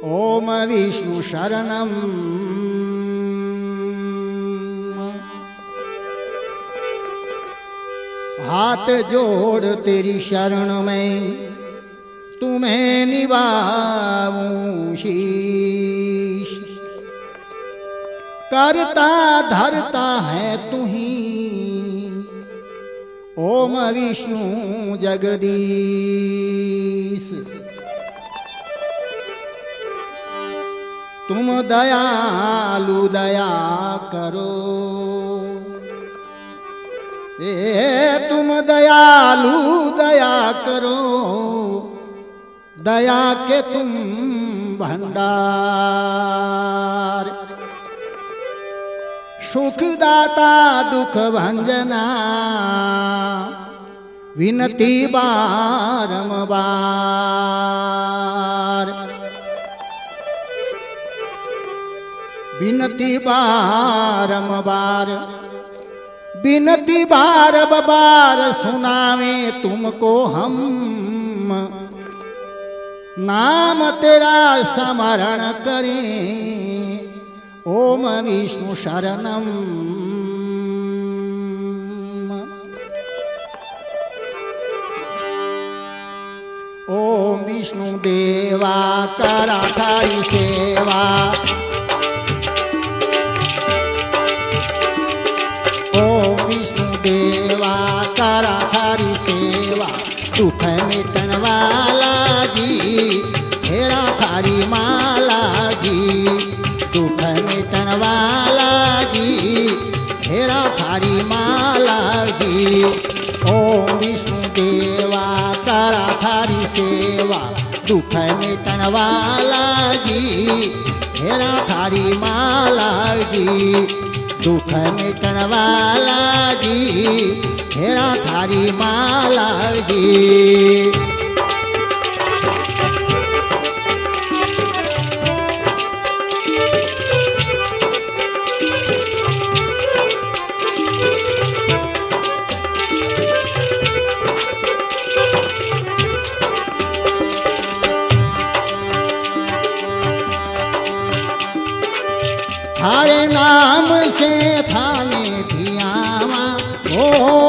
ओम विष्णु शरणम। हाथ जोड़ तेरी शरण में तुम्हें निभाऊं शीश। करता धरता है तू ही ओम विष्णु जगदीश। तुम दयालु दया करो, तुम दयालु दया करो, दया के तुम भंडार। सुखदाता दुख भंजना विनती बारंबार। विनती बारंबार, विनती बार बार सुनावे तुमको हम। नाम तेरा स्मरण करें ओम विष्णु शरणम। ओम विष्णु देवा करा थारी सेवा। ओम विष्णु देवा करा थारी सेवा। दुख मिटन वाला जी तेरा थारी माला जी। दुख मिटन वाला जी तेरा थारी माला जी। ओम विष्णु देवा करा थारी सेवा। दुख मिटन वाला जी तेरा थारी माला जी। दुख मिटन वाला जी तेरा थारी माला जी। थारे नाम से थाने धियावा ओ।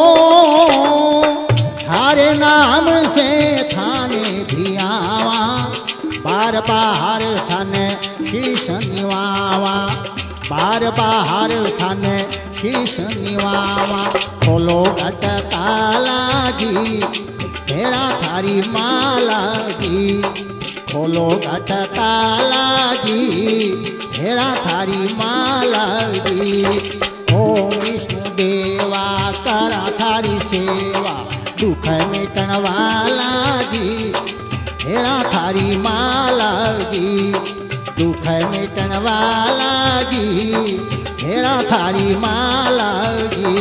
थारे नाम से थाने धियावा। बार बार थाने शीश निवावा। बार बार थाने शीश निवावा। खोलो घट ताला जी तेरा थारी माला जी। खोलो घट ताला जी तेरा थारी माला जी। ओम विष्णु देवा करा थारी सेवा। दुख मिटन वाला जी तेरा थारी माला जी। दुख मिटन वाला जी तेरा थारी माला जी।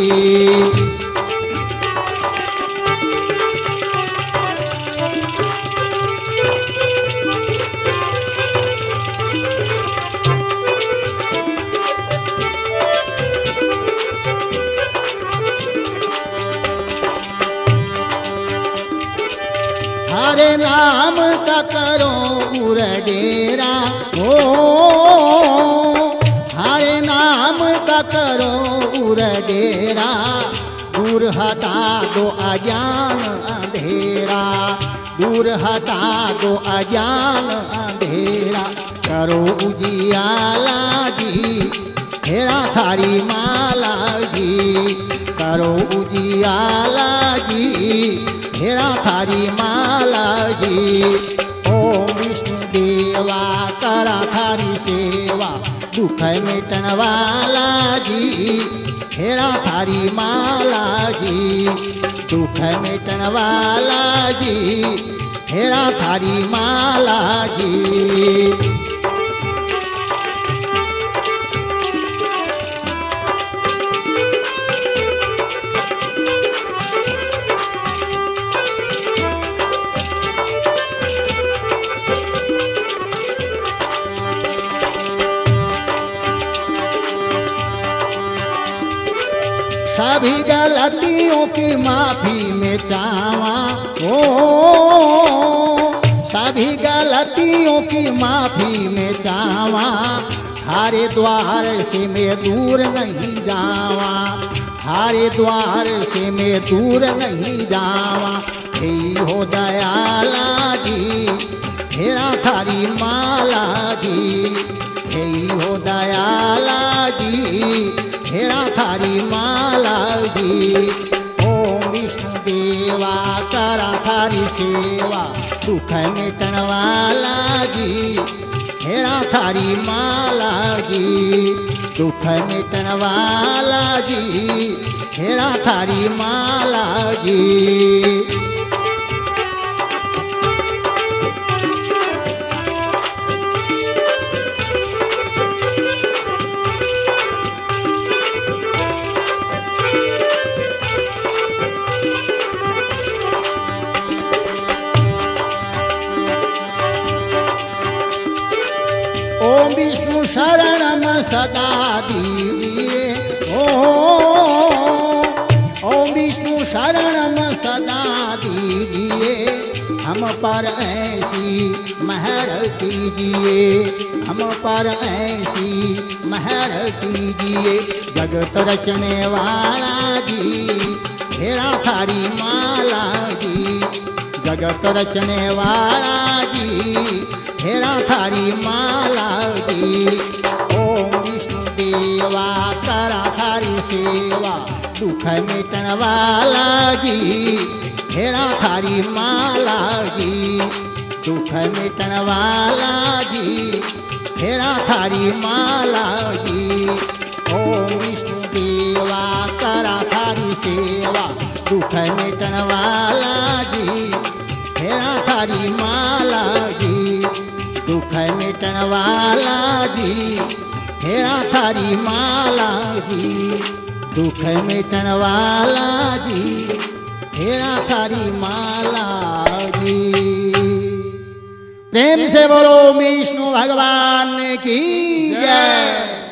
थारे नाम का करो उरडेरा ओ। थारे नाम का करो उरडेरा। दूर हटा दो अज्ञान अंधेरा। दूर हटा दो अज्ञान अंधेरा। करो उजियाला जी तेरा थारी माला जी। करो उजियाला जी तेरा थारी माला जी। ओम विष्णु देवा करा थारी सेवा। दुख मिटन वाला जी तेरा थारी माला जी। दुख मिटन वाला जी तेरा थारी माला जी। सभी गलतियों की माफी में चावा ओ। सभी गलतियों की माफी में जावा, हारे द्वार से मैं दूर नहीं जावा, हारे द्वार से मैं दूर नहीं जावा। हे हो दयाला जी हेरा थारी माला जी, हे हो दयाला जी हेरा थारी माला जी। ओम विष्णु देवा करा थारी सेवा, दुख मिटन वाला जी हेरा थारी माला जी, दुख मिटन वाला जी हेरा थारी माला जी। ओम विष्णु शरणम सदा दीजिए, ओम विष्णु शरणम सदा दीजिए, हम पर ऐसी महर कीजिए, हम पर ऐसी महर कीजिए। जगत रचने वाला जी हेरा थारी माला जी, जगत रचने वाला जी हेरा थारी माला जी। ओम विष्णु देवा करा थारी सेवा, दुख मिटन वाला जी हेरा थारी माला जी, दुख मिटन वाला जी हेरा थारी माला जी। ओम विष्णु देवा करा थारी सेवा, दुख मिटन वाला जी हेरा थारी माला जी, दुख मिटन वाला जी हेरा थारी माला जी, दुख मिटन वाला जी हेरा थारी माला जी। प्रेम से बोलो विष्णु भगवान की जय।